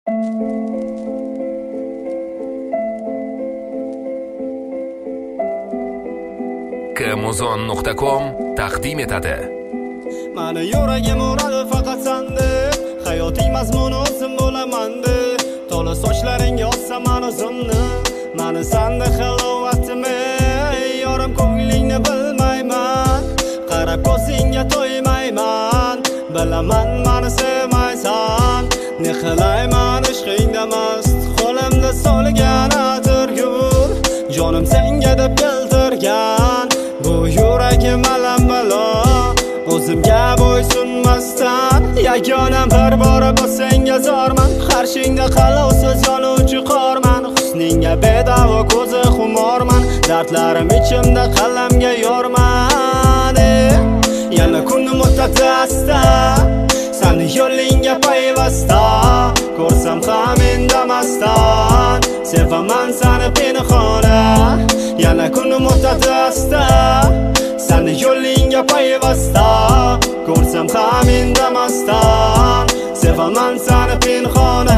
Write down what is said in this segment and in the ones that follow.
kmuzon.com taqdim etadi. Mani yuragim uradi faqat sendek, hayoting mazmuni o'zim bo'laman deb. To'la sochlaringga ossam mani o'zimni, mani senda halovatimi, yorim ko'nglingni bilmayman, qarab ko'zingga to'ymayman, bilaman mani sevmaysan, ne qilayman ishqingda mast, qo'limda solgan atirgur, jonim senga deb keltirgan bu yuragim alam balo, o'zimga bo'ysunmasdan yagonam bir bora senga zorman, qarshingda qalovsiz yonuvchi qorman, husningga bedavo ko'zi xumorman, dardlarim ichimda qalamga yorman. Yana kunim o'tadi asta, seni yo'lingga payvasta, ko'rsam ham indamasdan sevaman seni pinhona. Yana kunim o'tadi asta, seni yo'lingga payvasta, ko'rsam ham indamasdan sevaman seni pinhona.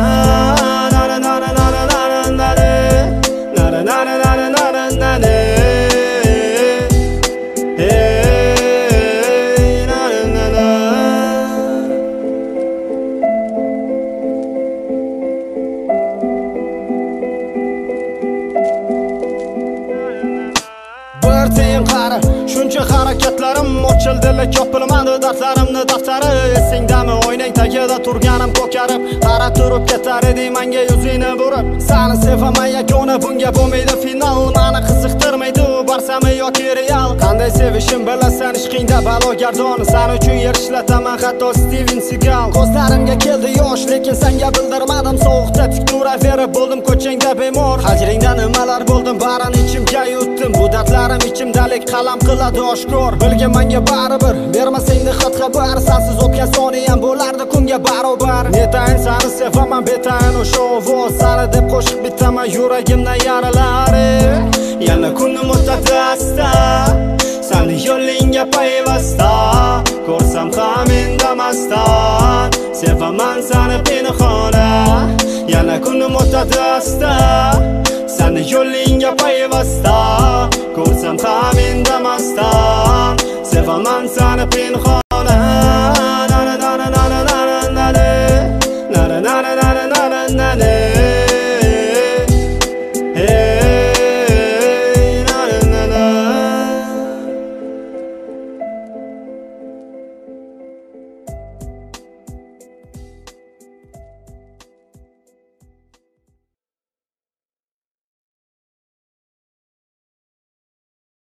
Shuncha harakatlarim ochildi, yopilmadi dardlarimni daftari. Esingdami o'ynang tagida turganim ko'karib, qarab turib ketar eding menga yuzingni burib. Seni sevaman yagona, bunga bo'lmaydi final, meni qiziqtirmaydi u barsami yoki real. Qanday sevishim bilasan ishqingda balo gardon, sen uchun yer ishlataman hatto Steven Seagal. Ko'zlarimga keldi yosh, lekin senga bildirmadim, sovuqda tik turaverib bo'ldim ko'changda bemor. Hajringda nimalar bo'ldim, barini ichimga yutdim, bu dardlarim ichimdalik qalam qiladi oshkor. Bilgin menga baribir, bermasangni xat xabar, sensiz o'tgan soniyam bo'lardi kunga barobar. Netayin seni sevaman, betayin o'sha ovoz, seni deb qo'shiq bitaman yuragimdan yarilari. Yana kunim o'tadi asta, seni yo'lingga payvasta, ko'rsam ham indamasdan sevaman seni pinhona. Yana kunim o'tadi asta, seni yo'lingga payvasta, ko'rsam ham indamasdan sevaman seni pinhona. Na na na na na na na na na na na na na na na na.